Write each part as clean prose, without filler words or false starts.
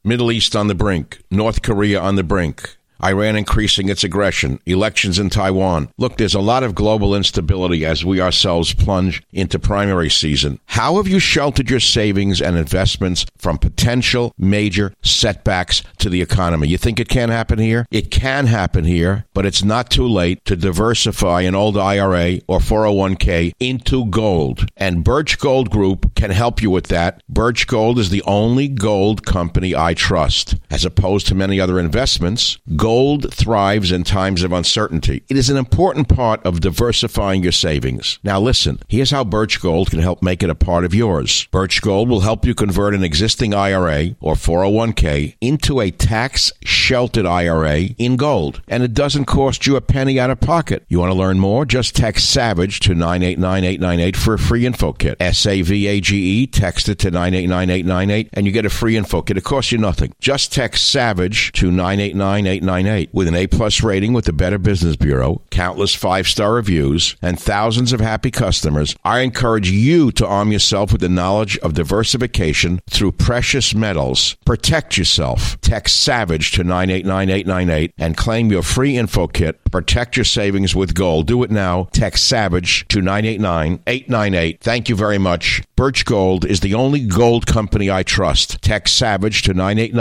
Middle East on the brink. North Korea on the brink. Iran increasing its aggression, elections in Taiwan. Look, there's a lot of global instability as we ourselves plunge into primary season. How have you sheltered your savings and investments from potential major setbacks to the economy? You think it can't happen here? It can happen here, but it's not too late to diversify an old IRA or 401k into gold. And Birch Gold Group can help you with that. Birch Gold is the only gold company I trust. As opposed to many other investments, gold thrives in times of uncertainty. It is an important part of diversifying your savings. Now listen, here's how Birch Gold can help make it a part of yours. Birch Gold will help you convert an existing IRA or 401k into a tax-sheltered IRA in gold. And it doesn't cost you a penny out of pocket. You want to learn more? Just text SAVAGE to 989898 for a free info kit. SAVAGE, text it to 989898 and you get a free info kit. It costs you nothing. Just text SAVAGE to 989898. With an A-plus rating with the Better Business Bureau, countless 5-star reviews, and thousands of happy customers, I encourage you to arm yourself with the knowledge of diversification through precious metals. Protect yourself. Text SAVAGE to 989898 and claim your free info kit. Protect your savings with gold. Do it now. Text SAVAGE to 989898. Thank you very much. Birch Gold is the only gold company I trust. Text SAVAGE to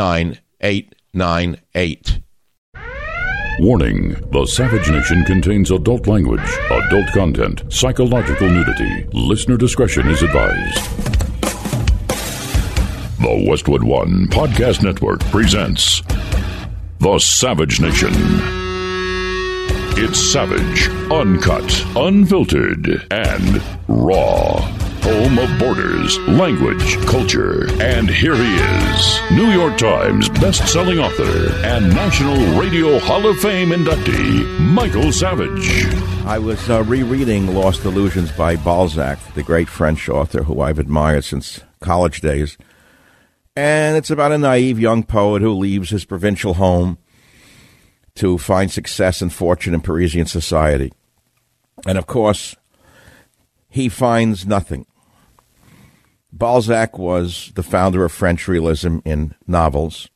989898. Warning, the Savage Nation contains adult language, adult content, psychological nudity. Listener discretion is advised. The Westwood One Podcast Network presents The Savage Nation. It's savage, uncut, unfiltered, and raw. Home of borders, language, culture. And here he is, New York Times best-selling author and National Radio Hall of Fame inductee, Michael Savage. I was rereading Lost Illusions by Balzac, the great French author who I've admired since college days. And it's about a naive young poet who leaves his provincial home to find success and fortune in Parisian society. And of course, he finds nothing. Balzac was the founder of French realism in novels,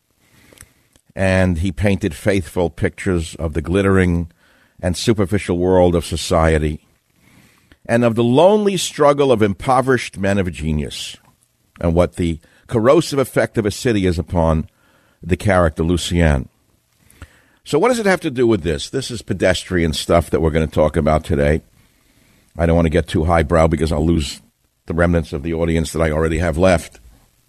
and he painted faithful pictures of the glittering and superficial world of society and of the lonely struggle of impoverished men of genius and what the corrosive effect of a city is upon the character Lucien. So what does it have to do with this? This is pedestrian stuff that we're going to talk about today. I don't want to get too highbrow because I'll lose the remnants of the audience that I already have left.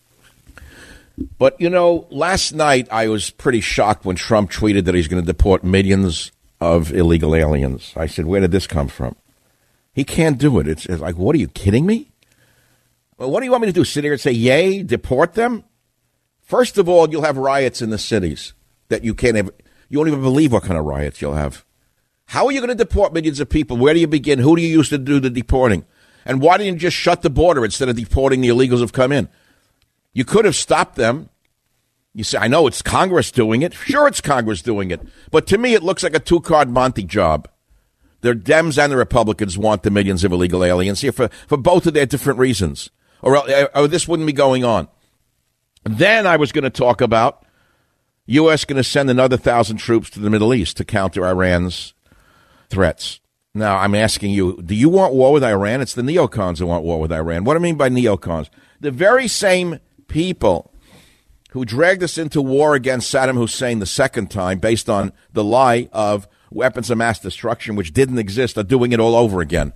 But, you know, last night I was pretty shocked when Trump tweeted that he's going to deport millions of illegal aliens. I said, where did this come from? He can't do it. It's like, what, are you kidding me? Well, what do you want me to do, sit here and say, yay, deport them? First of all, you'll have riots in the cities that you can't have. You won't even believe what kind of riots you'll have. How are you going to deport millions of people? Where do you begin? Who do you use to do the deporting? And why didn't you just shut the border instead of deporting the illegals who've come in? You could have stopped them. You say, I know it's Congress doing it. Sure, it's Congress doing it. But to me, it looks like a two-card Monte job. The Dems and the Republicans want the millions of illegal aliens here for both of their different reasons. Or this wouldn't be going on. Then I was going to talk about U.S. going to send another 1,000 troops to the Middle East to counter Iran's threats. Now, I'm asking you, do you want war with Iran? It's the neocons who want war with Iran. What do I mean by neocons? The very same people who dragged us into war against Saddam Hussein the second time based on the lie of weapons of mass destruction, which didn't exist, are doing it all over again.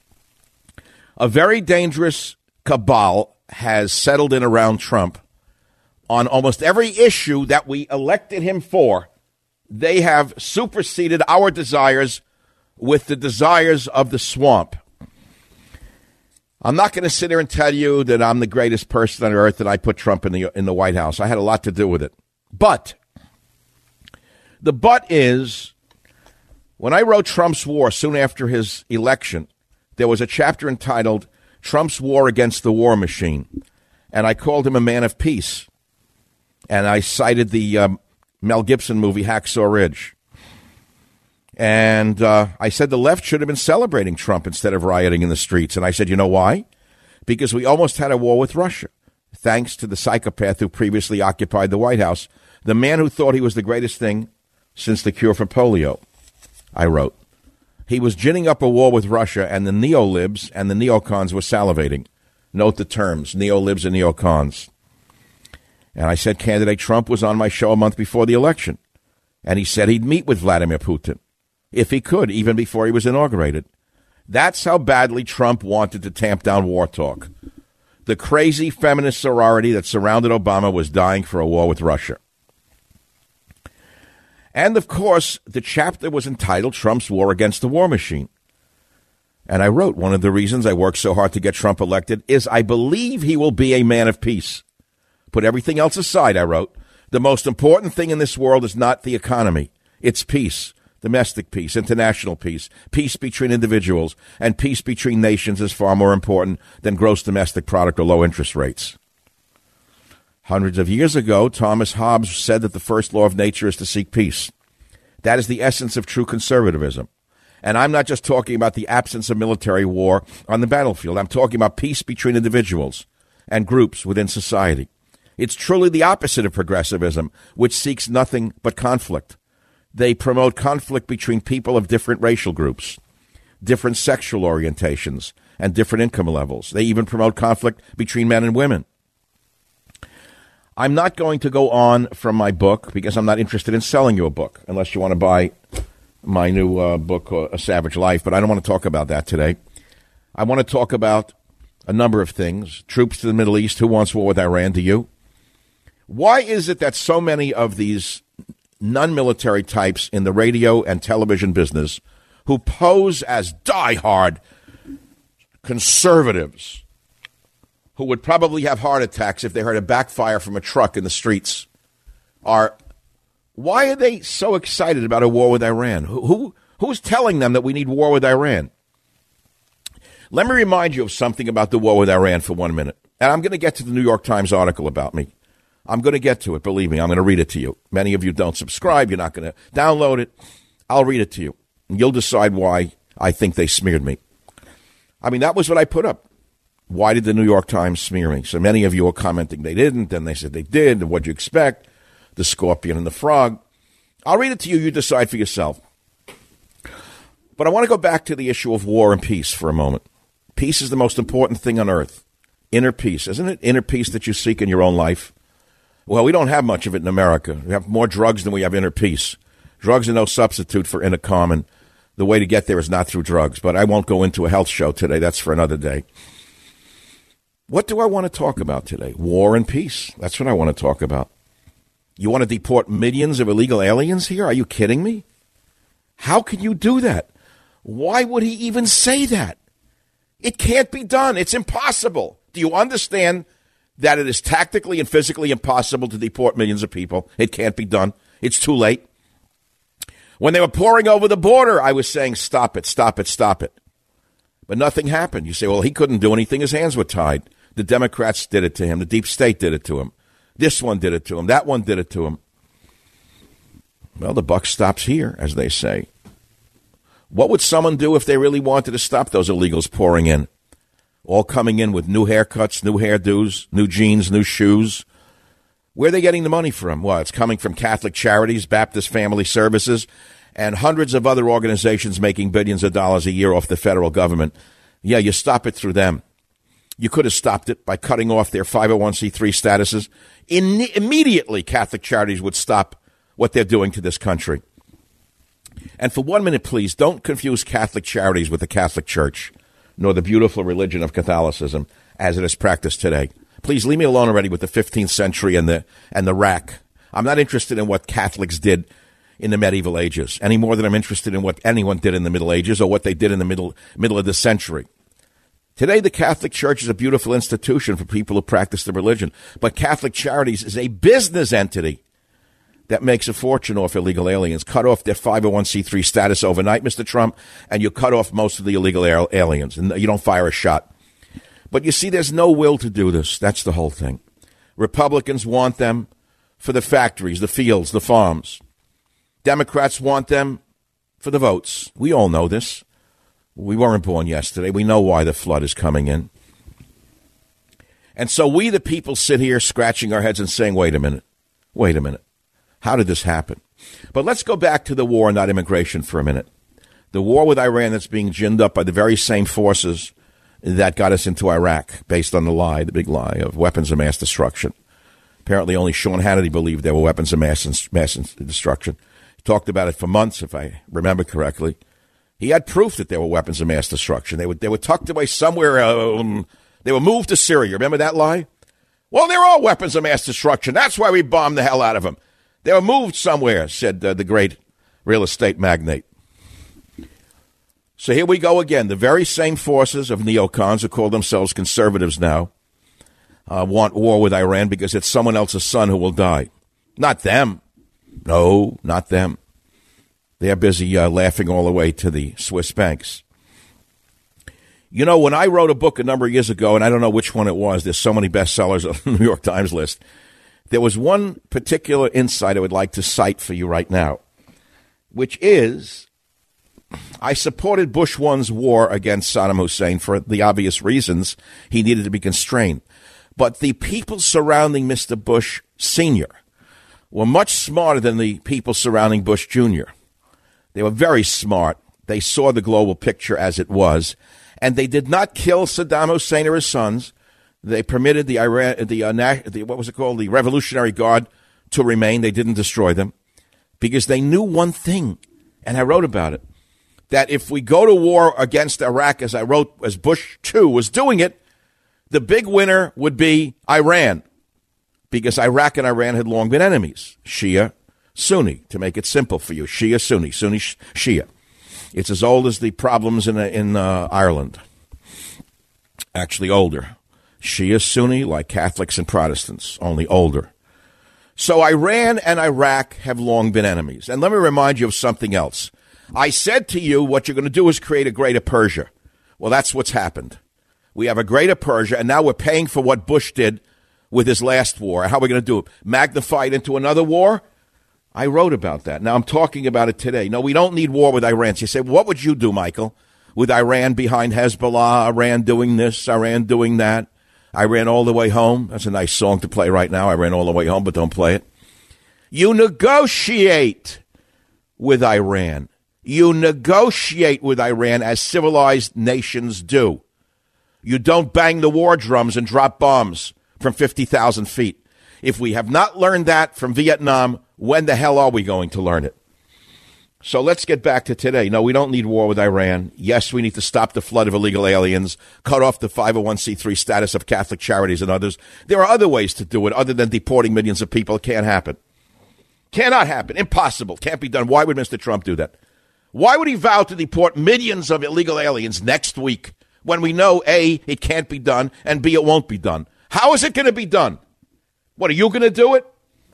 A very dangerous cabal has settled in around Trump on almost every issue that we elected him for. They have superseded our desires with the desires of the swamp. I'm not going to sit here and tell you that I'm the greatest person on earth and I put Trump in the White House. I had a lot to do with it. But the but is, when I wrote Trump's War soon after his election, there was a chapter entitled Trump's War Against the War Machine. And I called him a man of peace. And I cited the Mel Gibson movie Hacksaw Ridge. And I said the left should have been celebrating Trump instead of rioting in the streets. And I said, you know why? Because we almost had a war with Russia. thanks to the psychopath who previously occupied the White House, the man who thought he was the greatest thing since the cure for polio, I wrote. He was ginning up a war with Russia, and the neolibs and the neocons were salivating. Note the terms, neolibs and neocons. And I said candidate Trump was on my show a month before the election, and he said he'd meet with Vladimir Putin, if he could, even before he was inaugurated. That's how badly Trump wanted to tamp down war talk. The crazy feminist sorority that surrounded Obama was dying for a war with Russia. And, of course, the chapter was entitled Trump's War Against the War Machine. And I wrote, one of the reasons I worked so hard to get Trump elected is I believe he will be a man of peace. Put everything else aside, I wrote. The most important thing in this world is not the economy. It's peace, domestic peace, international peace, peace between individuals, and peace between nations is far more important than gross domestic product or low interest rates. Hundreds of years ago, Thomas Hobbes said that the first law of nature is to seek peace. That is the essence of true conservatism. And I'm not just talking about the absence of military war on the battlefield. I'm talking about peace between individuals and groups within society. It's truly the opposite of progressivism, which seeks nothing but conflict. They promote conflict between people of different racial groups, different sexual orientations, and different income levels. They even promote conflict between men and women. I'm not going to go on from my book because I'm not interested in selling you a book unless you want to buy my new book, A Savage Life, but I don't want to talk about that today. I want to talk about a number of things. Troops to the Middle East. Who wants war with Iran? Do you? Why is it that so many of these non-military types in the radio and television business who pose as diehard conservatives who would probably have heart attacks if they heard a backfire from a truck in the streets why are they so excited about a war with Iran? Who's telling them that we need war with Iran? Let me remind you of something about the war with Iran for 1 minute. And I'm going to get to the New York Times article about me. I'm going to get to it, believe me. I'm going to read it to you. Many of you don't subscribe. You're not going to download it. I'll read it to you. And you'll decide why I think they smeared me. I mean, that was what I put up. Why did the New York Times smear me? So many of you are commenting they didn't. Then they said they did. And what'd you expect? The scorpion and the frog. I'll read it to you. You decide for yourself. But I want to go back to the issue of war and peace for a moment. Peace is the most important thing on earth. Inner peace. Isn't it inner peace that you seek in your own life? Well, we don't have much of it in America. We have more drugs than we have inner peace. Drugs are no substitute for inner calm, and the way to get there is not through drugs. But I won't go into a health show today. That's for another day. What do I want to talk about today? War and peace. That's what I want to talk about. You want to deport millions of illegal aliens here? Are you kidding me? How can you do that? Why would he even say that? It can't be done. It's impossible. Do you understand that it is tactically and physically impossible to deport millions of people? It can't be done. It's too late. When they were pouring over the border, I was saying, stop it, stop it, stop it. But nothing happened. You say, well, he couldn't do anything. His hands were tied. The Democrats did it to him. The deep state did it to him. This one did it to him. That one did it to him. Well, the buck stops here, as they say. What would someone do if they really wanted to stop those illegals pouring in? All coming in with new haircuts, new hairdos, new jeans, new shoes. Where are they getting the money from? Well, it's coming from Catholic Charities, Baptist Family Services, and hundreds of other organizations making billions of dollars a year off the federal government. Yeah, you stop it through them. You could have stopped it by cutting off their 501c3 statuses. Immediately, Catholic Charities would stop what they're doing to this country. And for 1 minute, please, don't confuse Catholic Charities with the Catholic Church, nor the beautiful religion of Catholicism as it is practiced today. Please leave me alone already with the 15th century and the rack. I'm not interested in what Catholics did in the medieval ages any more than I'm interested in what anyone did in the Middle Ages or what they did in the middle of the century. Today, the Catholic Church is a beautiful institution for people who practice the religion, but Catholic Charities is a business entity that makes a fortune off illegal aliens. Cut off their 501c3 status overnight, Mr. Trump, and you cut off most of the illegal aliens, and you don't fire a shot. But you see, there's no will to do this. That's the whole thing. Republicans want them for the factories, the fields, the farms. Democrats want them for the votes. We all know this. We weren't born yesterday. We know why the flood is coming in. And so we, the people, sit here scratching our heads and saying, wait a minute. How did this happen? But let's go back to the war, not immigration, for a minute. The war with Iran that's being ginned up by the very same forces that got us into Iraq, based on the big lie of weapons of mass destruction. Apparently only Sean Hannity believed there were weapons of mass destruction. He talked about it for months, if I remember correctly. He had proof that there were weapons of mass destruction. They were tucked away somewhere. They were moved to Syria. Remember that lie? Well, they're all weapons of mass destruction. That's why we bombed the hell out of them. They were moved somewhere, said the great real estate magnate. So here we go again. The very same forces of neocons who call themselves conservatives now want war with Iran because it's someone else's son who will die. Not them. No, not them. They're busy laughing all the way to the Swiss banks. You know, when I wrote a book a number of years ago, and I don't know which one it was, there's so many bestsellers on the New York Times list, there was one particular insight I would like to cite for you right now, which is I supported Bush 1's war against Saddam Hussein for the obvious reasons he needed to be constrained. But the people surrounding Mr. Bush Sr. were much smarter than the people surrounding Bush Jr. They were very smart. They saw the global picture as it was, and they did not kill Saddam Hussein or his sons. They permitted the Revolutionary Guard to remain. They didn't destroy them because they knew one thing, and I wrote about it, that if we go to war against Iraq, as Bush 2 was doing it, the big winner would be Iran, because Iraq and Iran had long been enemies. Shia, Sunni, to make it simple for you. Shia, Sunni, Sunni, Shia. It's as old as the problems in Ireland. Actually older. Shia, Sunni, like Catholics and Protestants, only older. So Iran and Iraq have long been enemies. And let me remind you of something else. I said to you, what you're going to do is create a greater Persia. Well, that's what's happened. We have a greater Persia, and now we're paying for what Bush did with his last war. How are we going to do it? Magnify it into another war? I wrote about that. Now I'm talking about it today. No, we don't need war with Iran. So you say, what would you do, Michael, with Iran behind Hezbollah, Iran doing this, Iran doing that? I ran all the way home. That's a nice song to play right now. I ran all the way home, but don't play it. You negotiate with Iran. You negotiate with Iran as civilized nations do. You don't bang the war drums and drop bombs from 50,000 feet. If we have not learned that from Vietnam, when the hell are we going to learn it? So let's get back to today. No, we don't need war with Iran. Yes, we need to stop the flood of illegal aliens, cut off the 501c3 status of Catholic charities and others. There are other ways to do it other than deporting millions of people. It can't happen. Cannot happen. Impossible. Can't be done. Why would Mr. Trump do that? Why would he vow to deport millions of illegal aliens next week when we know, A, it can't be done, and B, it won't be done? How is it going to be done? What, are you going to do it?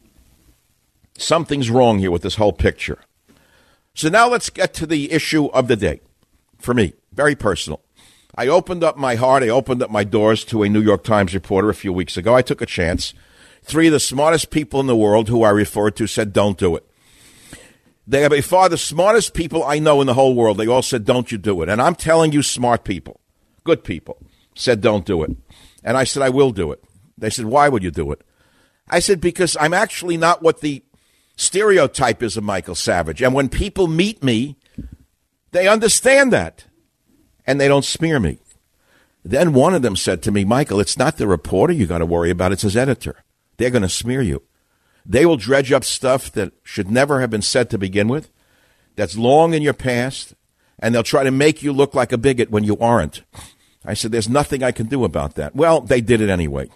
Something's wrong here with this whole picture. So now let's get to the issue of the day. For me, very personal. I opened up my heart, I opened up my doors to a New York Times reporter a few weeks ago. I took a chance. 3 of the smartest people in the world who I referred to said, don't do it. They are by far the smartest people I know in the whole world. They all said, don't you do it. And I'm telling you, smart people, good people, said, don't do it. And I said, I will do it. They said, why would you do it? I said, because I'm actually not what the stereotype is of Michael Savage. And when people meet me, they understand that. And they don't smear me. Then one of them said to me, Michael, it's not the reporter you got to worry about. It's his editor. They're going to smear you. They will dredge up stuff that should never have been said to begin with, that's long in your past, and they'll try to make you look like a bigot when you aren't. I said, there's nothing I can do about that. Well, they did it anyway.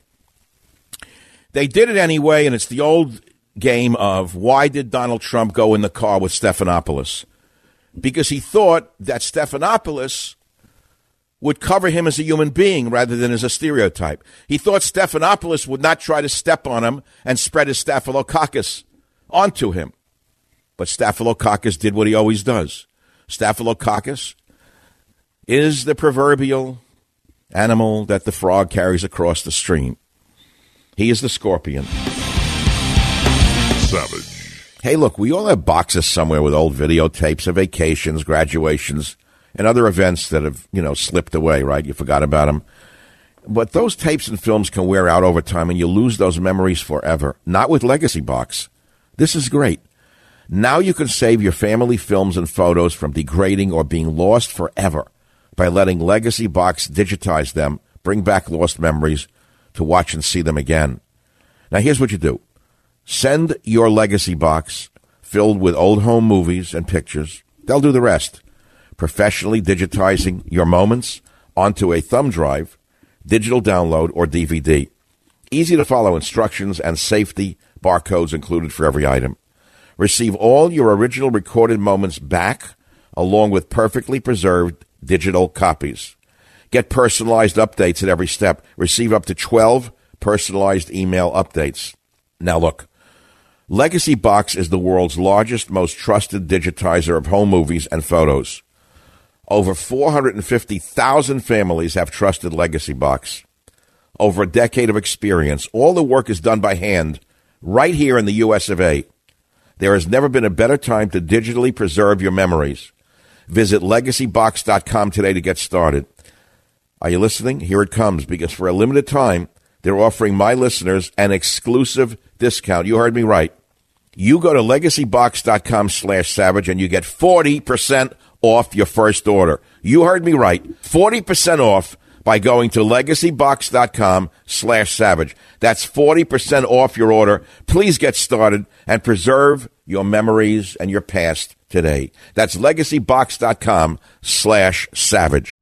They did it anyway, and it's the old game of why did Donald Trump go in the car with Stephanopoulos? Because he thought that Stephanopoulos would cover him as a human being rather than as a stereotype. He thought Stephanopoulos would not try to step on him and spread his staphylococcus onto him. But Staphylococcus did what he always does. Staphylococcus is the proverbial animal that the frog carries across the stream. He is the scorpion. Savage. Hey, look, we all have boxes somewhere with old videotapes of vacations, graduations, and other events that have, slipped away, right? You forgot about them. But those tapes and films can wear out over time, and you lose those memories forever. Not with Legacy Box. This is great. Now you can save your family films and photos from degrading or being lost forever by letting Legacy Box digitize them, bring back lost memories to watch and see them again. Now, here's what you do. Send your Legacy Box filled with old home movies and pictures. They'll do the rest. Professionally digitizing your moments onto a thumb drive, digital download, or DVD. Easy to follow instructions and safety barcodes included for every item. Receive all your original recorded moments back, along with perfectly preserved digital copies. Get personalized updates at every step. Receive up to 12 personalized email updates. Now look, Legacy Box is the world's largest, most trusted digitizer of home movies and photos. Over 450,000 families have trusted Legacy Box. Over a decade of experience. All the work is done by hand, right here in the U.S. of A. There has never been a better time to digitally preserve your memories. Visit LegacyBox.com today to get started. Are you listening? Here it comes, because for a limited time, they're offering my listeners an exclusive discount. You heard me right. You go to LegacyBox.com/Savage and you get 40% off your first order. You heard me right. 40% off by going to LegacyBox.com/Savage. That's 40% off your order. Please get started and preserve your memories and your past today. That's LegacyBox.com/Savage.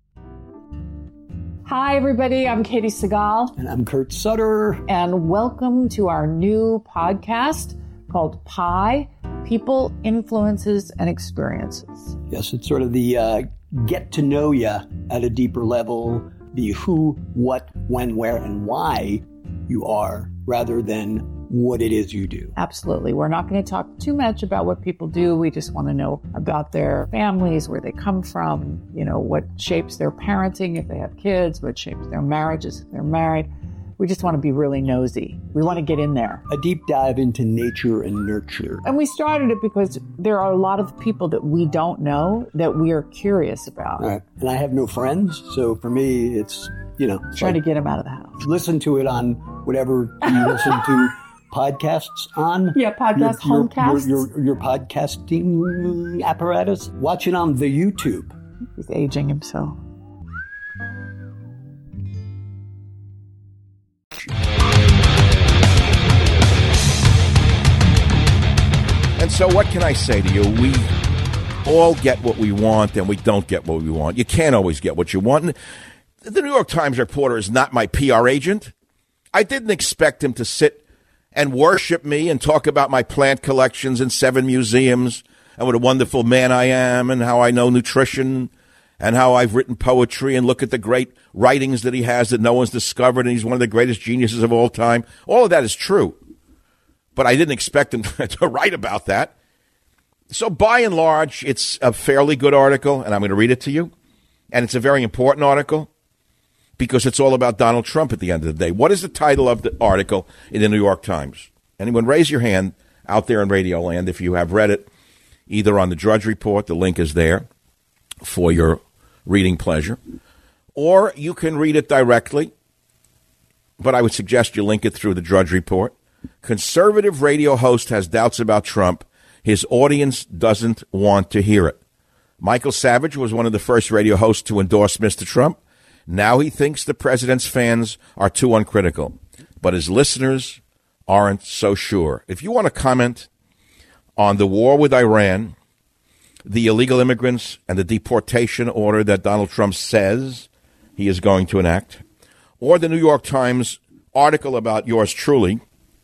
Hi, everybody. I'm Katie Segal. And I'm Kurt Sutter. And welcome to our new podcast called PIE, People, Influences, and Experiences. Yes, it's sort of the get to know you at a deeper level, the who, what, when, where, and why you are, rather than what it is you do. Absolutely. We're not going to talk too much about what people do. We just want to know about their families, where they come from, you know, what shapes their parenting if they have kids, what shapes their marriages if they're married. We just want to be really nosy. We want to get in there. A deep dive into nature and nurture. And we started it because there are a lot of people that we don't know that we are curious about. Right. And I have no friends, so for me, it's, you know. Trying to get them out of the house. Listen to it on whatever you listen to podcasts on. Yeah, homecasts. Your podcasting apparatus. Watch it on the YouTube. He's aging himself. And so what can I say to you? We all get what we want, and we don't get what we want. You can't always get what you want. The New York Times reporter is not my PR agent. I didn't expect him to sit and worship me and talk about my plant collections in 7 museums and what a wonderful man I am and how I know nutrition and how I've written poetry and look at the great writings that he has that no one's discovered, and he's one of the greatest geniuses of all time. All of that is true. But I didn't expect him to write about that. So by and large, it's a fairly good article, and I'm going to read it to you. And it's a very important article because it's all about Donald Trump at the end of the day. What is the title of the article in the New York Times? Anyone raise your hand out there in Radio Land if you have read it, either on the Drudge Report, the link is there for your reading pleasure, or you can read it directly, but I would suggest you link it through the Drudge Report. Conservative radio host has doubts about Trump. His audience doesn't want to hear it. Michael Savage was one of the first radio hosts to endorse Mr. Trump. Now he thinks the president's fans are too uncritical, but his listeners aren't so sure. If you want to comment on the war with Iran, the illegal immigrants, and the deportation order that Donald Trump says he is going to enact, or the New York Times article about yours truly,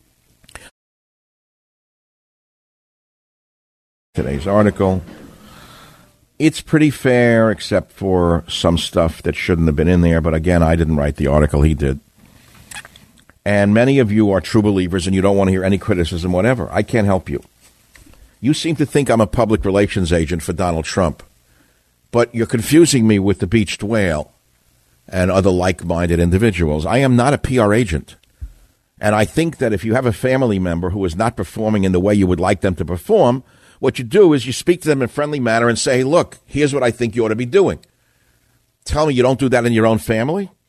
today's article, it's pretty fair except for some stuff that shouldn't have been in there. But again, I didn't write the article, he did. And many of you are true believers and you don't want to hear any criticism, whatever. I can't help you. You seem to think I'm a public relations agent for Donald Trump, but you're confusing me with the beached whale and other like-minded individuals. I am not a PR agent. And I think that if you have a family member who is not performing in the way you would like them to perform, what you do is you speak to them in a friendly manner and say, hey, look, here's what I think you ought to be doing. Tell me you don't do that in your own family?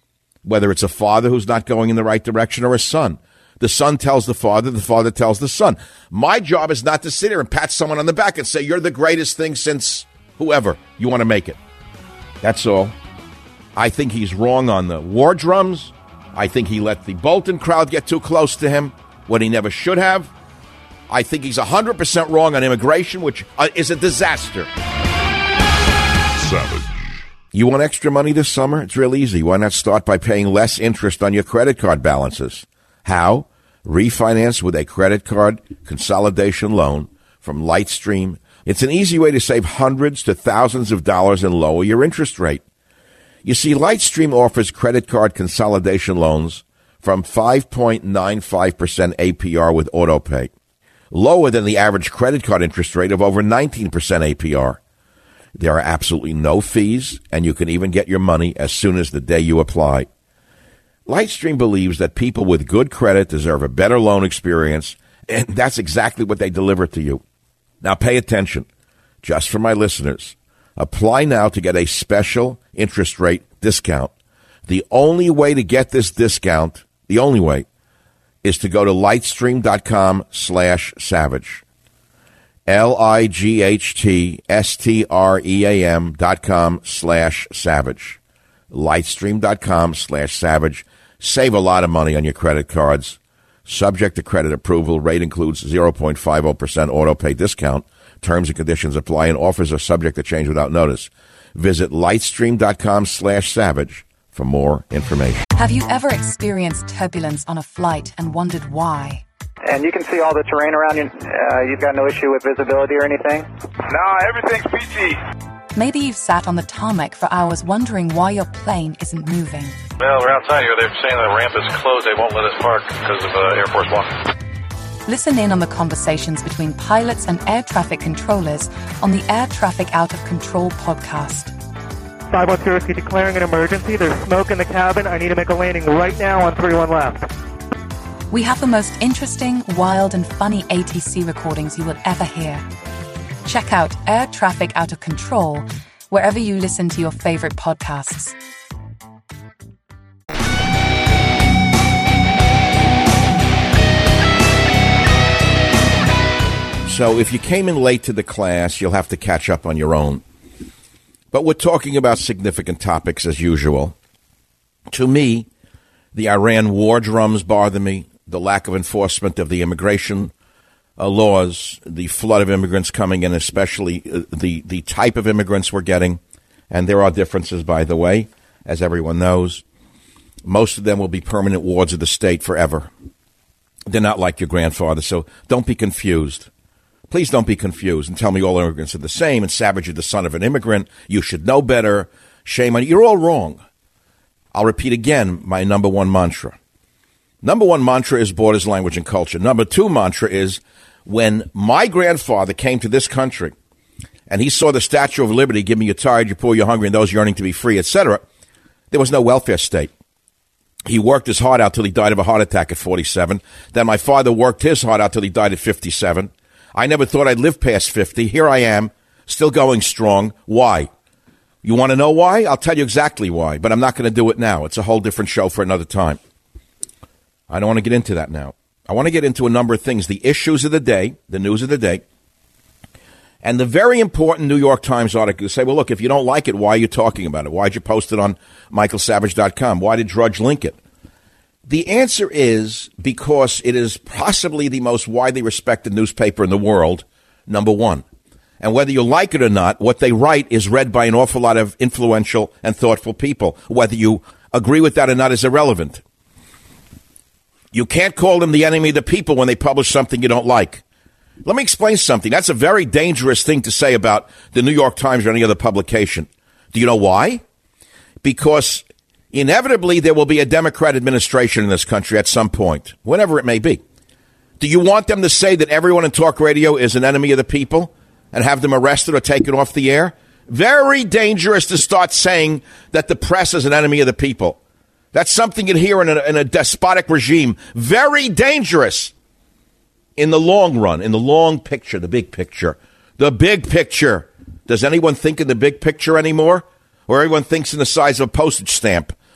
whether it's a father who's not going in the right direction or a son. The son tells the father tells the son. My job is not to sit here and pat someone on the back and say, you're the greatest thing since whoever. You want to make it. That's all. I think he's wrong on the war drums. I think he let the Bolton crowd get too close to him when he never should have. I think he's 100% wrong on immigration, which is a disaster. Savage. You want extra money this summer? It's real easy. Why not start by paying less interest on your credit card balances? How? Refinance with a credit card consolidation loan from Lightstream. It's an easy way to save hundreds to thousands of dollars and lower your interest rate. You see, Lightstream offers credit card consolidation loans from 5.95% APR with AutoPay, lower than the average credit card interest rate of over 19% APR. There are absolutely no fees, and you can even get your money as soon as the day you apply. Lightstream believes that people with good credit deserve a better loan experience, and that's exactly what they deliver to you. Now pay attention, just for my listeners. Apply now to get a special interest rate discount. The only way to get this discount, the only way, is to go to lightstream.com/savage. lightstream.com/savage. lightstream.com/savage. Save a lot of money on your credit cards. Subject to credit approval. Rate includes 0.50% auto pay discount. Terms and conditions apply, and offers are subject to change without notice. Visit lightstream.com/savage for more information. Have you ever experienced turbulence on a flight and wondered why? And you can see all the terrain around you. You've got no issue with visibility or anything? No, everything's peachy. Maybe you've sat on the tarmac for hours wondering why your plane isn't moving. Well, we're outside here. They're saying the ramp is closed. They won't let us park because of Air Force One. Listen in on the conversations between pilots and air traffic controllers on the Air Traffic Out of Control podcast. 510 Whiskey declaring an emergency. There's smoke in the cabin. I need to make a landing right now on 31 left. We have the most interesting, wild, and funny ATC recordings you will ever hear. Check out Air Traffic Out of Control wherever you listen to your favorite podcasts. So if you came in late to the class, you'll have to catch up on your own. But we're talking about significant topics as usual. To me, the Iran war drums bother me, the lack of enforcement of the immigration laws, the flood of immigrants coming in, especially the type of immigrants we're getting. And there are differences, by the way, as everyone knows. Most of them will be permanent wards of the state forever. They're not like your grandfather, so don't be confused. Please don't be confused and tell me all immigrants are the same and Savage is the son of an immigrant. You should know better. Shame on you. You're all wrong. I'll repeat again my number one mantra. Number one mantra is borders, language, and culture. Number two mantra is when my grandfather came to this country and he saw the Statue of Liberty, give me you're tired, you're poor, you're hungry, and those yearning to be free, etc., there was no welfare state. He worked his heart out till he died of a heart attack at 47. Then my father worked his heart out till he died at 57. I never thought I'd live past 50. Here I am, still going strong. Why? You want to know why? I'll tell you exactly why, but I'm not going to do it now. It's a whole different show for another time. I don't want to get into that now. I want to get into a number of things, the issues of the day, the news of the day, and the very important New York Times article. You say, well, look, if you don't like it, why are you talking about it? Why'd you post it on michaelsavage.com? Why did Drudge link it? The answer is because it is possibly the most widely respected newspaper in the world, number one. And whether you like it or not, what they write is read by an awful lot of influential and thoughtful people. Whether you agree with that or not is irrelevant. You can't call them the enemy of the people when they publish something you don't like. Let me explain something. That's a very dangerous thing to say about the New York Times or any other publication. Do you know why? Because inevitably there will be a Democrat administration in this country at some point, whenever it may be. Do you want them to say that everyone in talk radio is an enemy of the people and have them arrested or taken off the air? Very dangerous to start saying that the press is an enemy of the people. That's something you'd hear in a despotic regime. Very dangerous in the long run, in the long picture, the big picture. The big picture. Does anyone think in the big picture anymore? Or everyone thinks in the size of a postage stamp?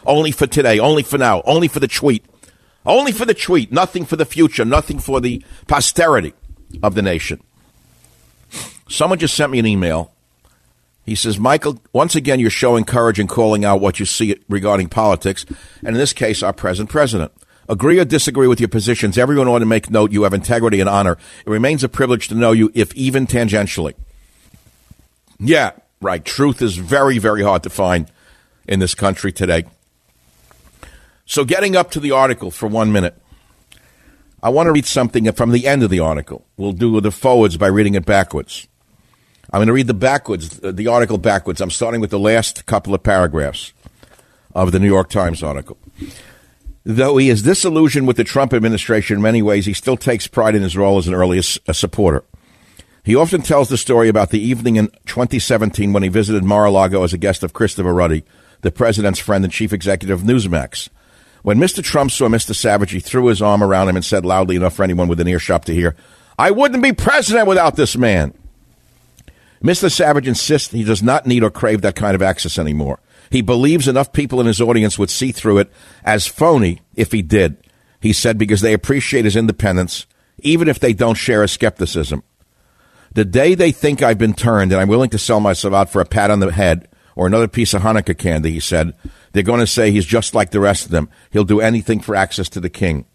only for today, only for now, only for the tweet. Only for the tweet, nothing for the future, nothing for the posterity of the nation. Someone just sent me an email. He says, Michael, once again, you're showing courage and calling out what you see regarding politics, and in this case, our present president. Agree or disagree with your positions, everyone ought to make note you have integrity and honor. It remains a privilege to know you, if even tangentially. Yeah, right. Truth is very, very hard to find in this country today. So getting up to the article for 1 minute, I want to read something from the end of the article. We'll do the forwards by reading it backwards. I'm going to read the article backwards. I'm starting with the last couple of paragraphs of the New York Times article. Though he is disillusioned with the Trump administration in many ways, he still takes pride in his role as an early supporter. He often tells the story about the evening in 2017 when he visited Mar-a-Lago as a guest of Christopher Ruddy, the president's friend and chief executive of Newsmax. When Mr. Trump saw Mr. Savage, he threw his arm around him and said loudly enough for anyone with an earshot to hear, "I wouldn't be president without this man." Mr. Savage insists he does not need or crave that kind of access anymore. He believes enough people in his audience would see through it as phony if he did, he said, because they appreciate his independence, even if they don't share his skepticism. The day they think I've been turned and I'm willing to sell myself out for a pat on the head or another piece of Hanukkah candy, he said, they're going to say he's just like the rest of them. He'll do anything for access to the king.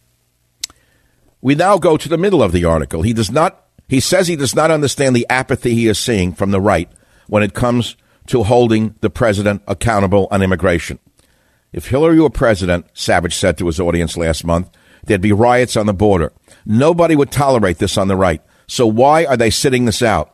We now go to the middle of the article. He says he does not understand the apathy he is seeing from the right when it comes to holding the president accountable on immigration. If Hillary were president, Savage said to his audience last month, there'd be riots on the border. Nobody would tolerate this on the right. So why are they sitting this out?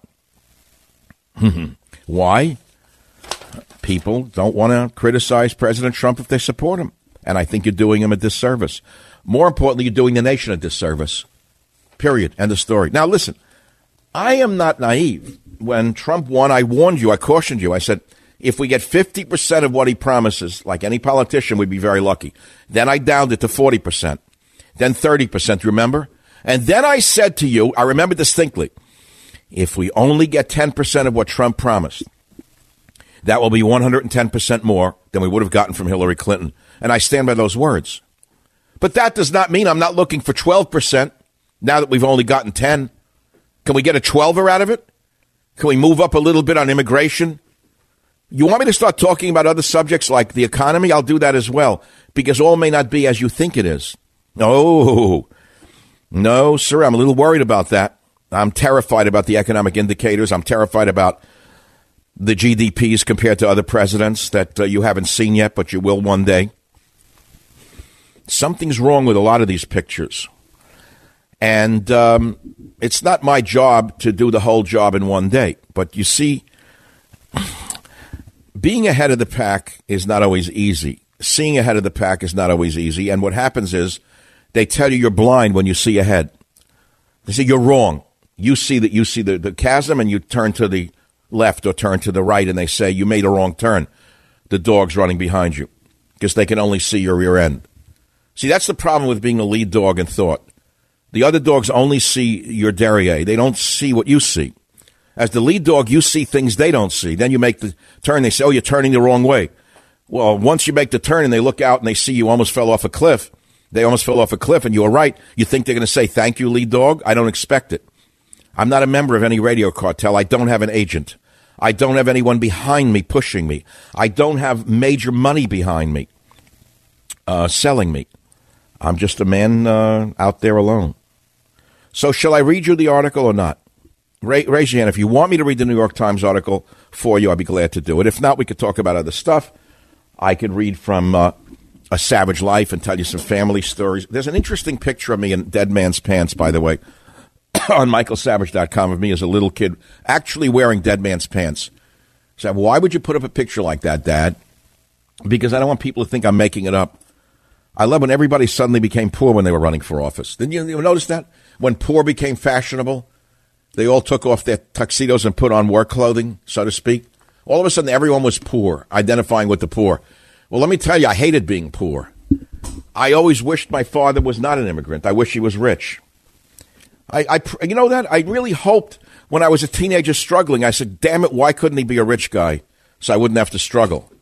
Why? People don't want to criticize President Trump if they support him. And I think you're doing him a disservice. More importantly, you're doing the nation a disservice. Period. End of story. Now, listen, I am not naive. When Trump won, I warned you, I cautioned you. I said, if we get 50% of what he promises, like any politician, we'd be very lucky. Then I downed it to 40%, then 30%, remember? And then I said to you, I remember distinctly, if we only get 10% of what Trump promised, that will be 110% more than we would have gotten from Hillary Clinton. And I stand by those words. But that does not mean I'm not looking for 12% now that we've only gotten 10. Can we get a 12er out of it? Can we move up a little bit on immigration? You want me to start talking about other subjects like the economy? I'll do that as well, because all may not be as you think it is. No, sir, I'm a little worried about that. I'm terrified about the economic indicators. I'm terrified about the GDPs compared to other presidents that you haven't seen yet, but you will one day. Something's wrong with a lot of these pictures. And it's not my job to do the whole job in one day. But you see, being ahead of the pack is not always easy. Seeing ahead of the pack is not always easy. And what happens is they tell you you're blind when you see ahead. They say you're wrong. You see the chasm and you turn to the left or turn to the right, and they say you made a wrong turn. The dog's running behind you because they can only see your rear end. See, that's the problem with being a lead dog in thought. The other dogs only see your derriere. They don't see what you see. As the lead dog, you see things they don't see. Then you make the turn. They say, oh, you're turning the wrong way. Well, once you make the turn and they look out and they see you almost fell off a cliff, they almost fell off a cliff and you were right. You think they're going to say, thank you, lead dog? I don't expect it. I'm not a member of any radio cartel. I don't have an agent. I don't have anyone behind me pushing me. I don't have major money behind me selling me. I'm just a man out there alone. So shall I read you the article or not? Raise your hand. If you want me to read the New York Times article for you, I'd be glad to do it. If not, we could talk about other stuff. I could read from A Savage Life and tell you some family stories. There's an interesting picture of me in Dead Man's Pants, by the way, on michaelsavage.com of me as a little kid actually wearing Dead Man's Pants. So why would you put up a picture like that, Dad? Because I don't want people to think I'm making it up. I love when everybody suddenly became poor when they were running for office. Didn't you notice that? When poor became fashionable, they all took off their tuxedos and put on work clothing, so to speak. All of a sudden, everyone was poor, identifying with the poor. Well, let me tell you, I hated being poor. I always wished my father was not an immigrant. I wish he was rich. You know that? I really hoped when I was a teenager struggling, I said, damn it, why couldn't he be a rich guy so I wouldn't have to struggle?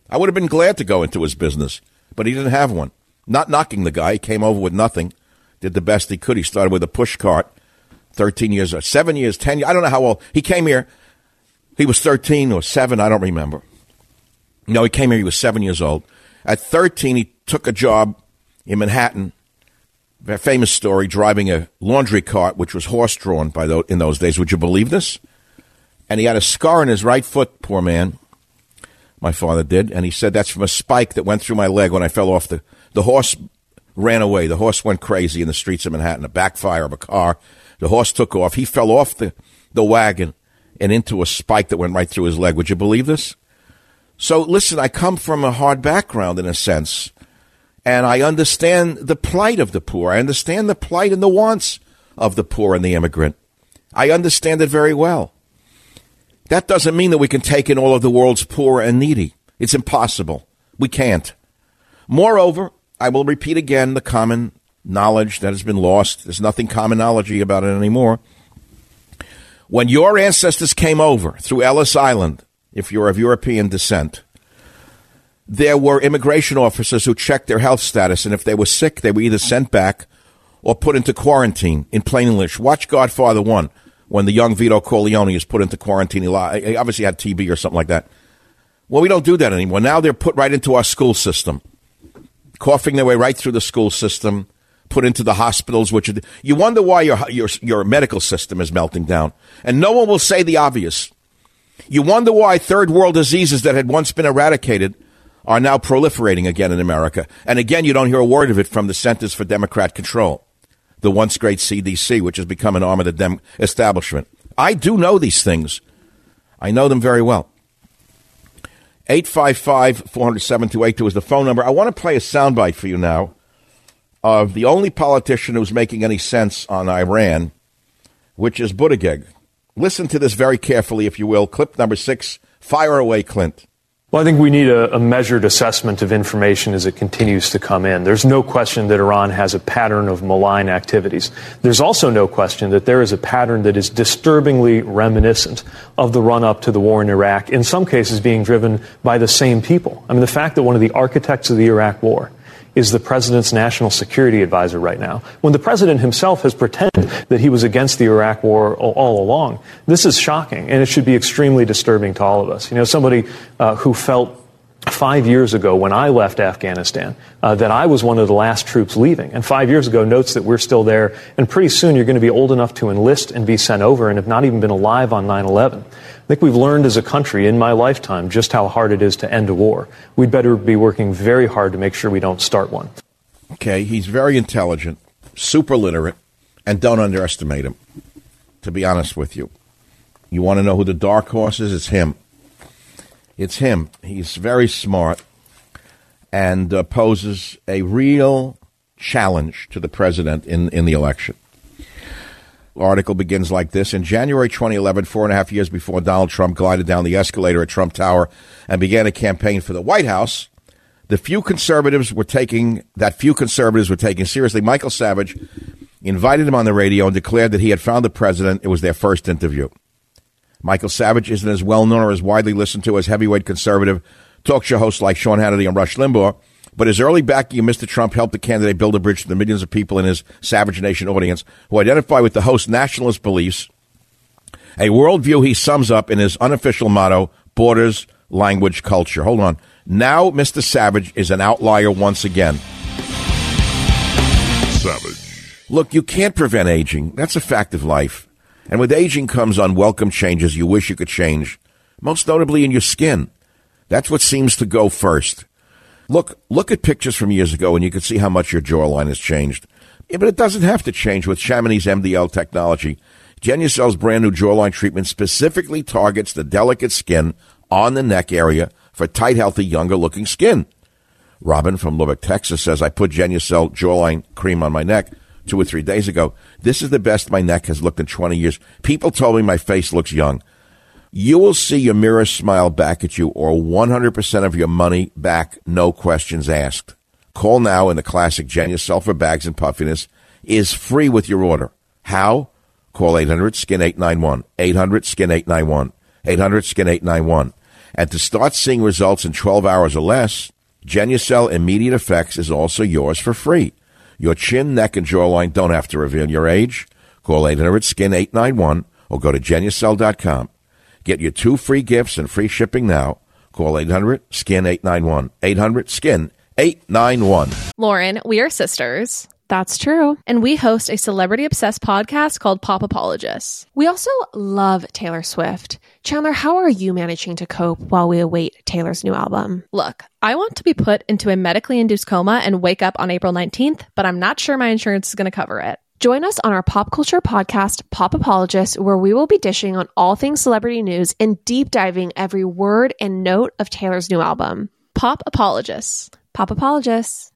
I would have been glad to go into his business, but he didn't have one. Not knocking the guy. He came over with nothing, did the best he could. He started with a push cart, 13 years, 7 years, 10 years. I don't know how old. He came here. He was 13 or 7. I don't remember. No, he came here. He was 7 years old. At 13, he took a job in Manhattan. A famous story, driving a laundry cart, which was horse-drawn in those days. Would you believe this? And he had a scar on his right foot, poor man. My father did. And he said, that's from a spike that went through my leg when I fell off the horse ran away. The horse went crazy in the streets of Manhattan, a backfire of a car. The horse took off. He fell off the wagon and into a spike that went right through his leg. Would you believe this? So, listen, I come from a hard background in a sense. And I understand the plight of the poor. I understand the plight and the wants of the poor and the immigrant. I understand it very well. That doesn't mean that we can take in all of the world's poor and needy. It's impossible. We can't. Moreover, I will repeat again the common knowledge that has been lost. There's nothing commonology about it anymore. When your ancestors came over through Ellis Island, if you're of European descent, there were immigration officers who checked their health status, and if they were sick, they were either sent back or put into quarantine. In plain English, watch Godfather 1, when the young Vito Corleone is put into quarantine. He obviously had TB or something like that. Well, we don't do that anymore. Now they're put right into our school system, coughing their way right through the school system, put into the hospitals. You wonder why your medical system is melting down, and no one will say the obvious. You wonder why third world diseases that had once been eradicated are now proliferating again in America. And again, you don't hear a word of it from the Centers for Democrat Control, the once great CDC, which has become an arm of the establishment. I do know these things. I know them very well. 855-400-7282 is the phone number. I want to play a soundbite for you now of the only politician who's making any sense on Iran, which is Buttigieg. Listen to this very carefully, if you will. Clip number 6. Fire away, Clint. Well, I think we need a measured assessment of information as it continues to come in. There's no question that Iran has a pattern of malign activities. There's also no question that there is a pattern that is disturbingly reminiscent of the run-up to the war in Iraq, in some cases being driven by the same people. I mean, the fact that one of the architects of the Iraq war is the president's national security advisor right now, when the president himself has pretended that he was against the Iraq war all along. This is shocking, and it should be extremely disturbing to all of us. You know, somebody who felt 5 years ago when I left Afghanistan that I was one of the last troops leaving, and 5 years ago notes that we're still there, and pretty soon you're going to be old enough to enlist and be sent over and have not even been alive on 9/11. I think we've learned as a country in my lifetime just how hard it is to end a war. We'd better be working very hard to make sure we don't start one. Okay, he's very intelligent, super literate, and don't underestimate him, to be honest with you. You want to know who the dark horse is? It's him. It's him. He's very smart and poses a real challenge to the president in the election. The article begins like this. In January 2011, 4.5 years before Donald Trump glided down the escalator at Trump Tower and began a campaign for the White House, few conservatives were taking seriously. Michael Savage invited him on the radio and declared that he had found the president. It was their first interview. Michael Savage isn't as well-known or as widely listened to as heavyweight conservative talk show hosts like Sean Hannity and Rush Limbaugh, but his early backing of Mr. Trump helped the candidate build a bridge to the millions of people in his Savage Nation audience who identify with the host's nationalist beliefs, a worldview he sums up in his unofficial motto, borders, language, culture. Hold on. Now Mr. Savage is an outlier once again. Savage. Look, you can't prevent aging. That's a fact of life. And with aging comes unwelcome changes you wish you could change, most notably in your skin. That's what seems to go first. Look at pictures from years ago, and you can see how much your jawline has changed. Yeah, but it doesn't have to change with Chamonix MDL technology. Genucel's brand new jawline treatment specifically targets the delicate skin on the neck area for tight, healthy, younger-looking skin. Robin from Lubbock, Texas says, I put Genucel jawline cream on my neck 2 or 3 days ago. This is the best my neck has looked in 20 years. People told me my face looks young. You will see your mirror smile back at you or 100% of your money back, no questions asked. Call now and the classic Genucel for bags and puffiness is free with your order. How? Call 800-SKIN-891. 800-SKIN-891. 800-SKIN-891. And to start seeing results in 12 hours or less, Genucel Immediate Effects is also yours for free. Your chin, neck, and jawline don't have to reveal your age. Call 800-SKIN-891 or go to Genucel.com. Get your 2 free gifts and free shipping now. Call 800-SKIN-891. 800-SKIN-891. Lauren, we are sisters. That's true. And we host a celebrity-obsessed podcast called Pop Apologists. We also love Taylor Swift. Chandler, how are you managing to cope while we await Taylor's new album? Look, I want to be put into a medically induced coma and wake up on April 19th, but I'm not sure my insurance is going to cover it. Join us on our pop culture podcast, Pop Apologists, where we will be dishing on all things celebrity news and deep diving every word and note of Taylor's new album. Pop Apologists. Pop Apologists.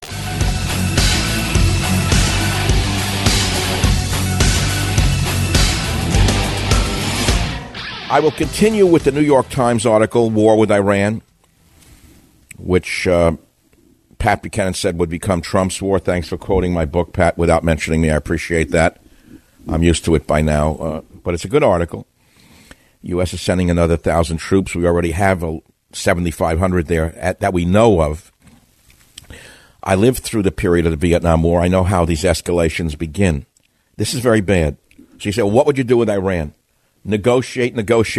I will continue with the New York Times article, War with Iran, which Pat Buchanan said would become Trump's war. Thanks for quoting my book, Pat, without mentioning me. I appreciate that. I'm used to it by now, but it's a good article. U.S. is sending another 1,000 troops. We already have 7,500 there that we know of. I lived through the period of the Vietnam War. I know how these escalations begin. This is very bad. So you say, well, what would you do with Iran? Negotiate.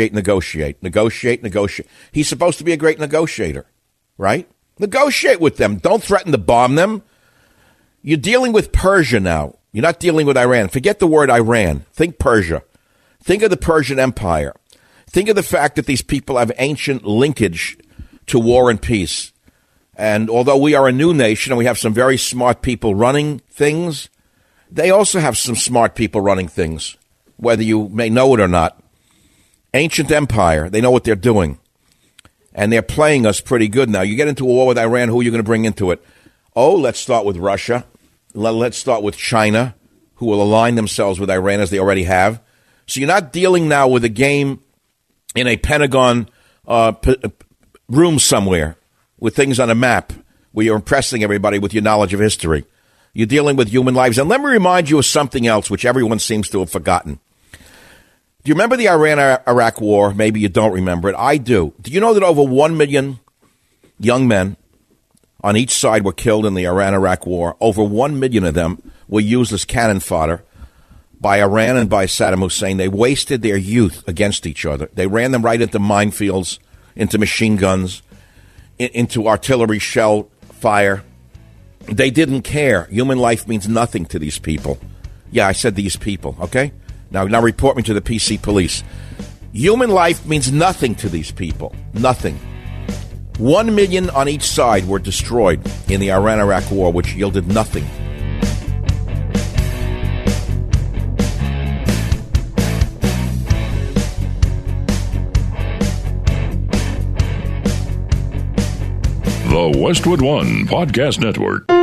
He's supposed to be a great negotiator, right? Negotiate with them. Don't threaten to bomb them. You're dealing with Persia now. You're not dealing with Iran. Forget the word Iran. Think Persia. Think of the Persian Empire. Think of the fact that these people have ancient linkage to war and peace. And although we are a new nation and we have some very smart people running things, they also have some smart people running things, whether you may know it or not. Ancient empire, they know what they're doing. And they're playing us pretty good now. You get into a war with Iran, who are you going to bring into it? Oh, let's start with Russia. Let's start with China, who will align themselves with Iran as they already have. So you're not dealing now with a game in a Pentagon room somewhere with things on a map where you're impressing everybody with your knowledge of history. You're dealing with human lives. And let me remind you of something else, which everyone seems to have forgotten. Do you remember the Iran-Iraq war? Maybe you don't remember it. I do. Do you know that over 1 million young men on each side were killed in the Iran-Iraq war? Over 1 million of them were used as cannon fodder by Iran and by Saddam Hussein. They wasted their youth against each other. They ran them right into minefields, into machine guns, into artillery shell fire. They didn't care. Human life means nothing to these people. Yeah, I said these people, okay? Now report me to the PC police. Human life means nothing to these people. Nothing. 1 million on each side were destroyed in the Iran-Iraq war, which yielded nothing. The Westwood One Podcast Network.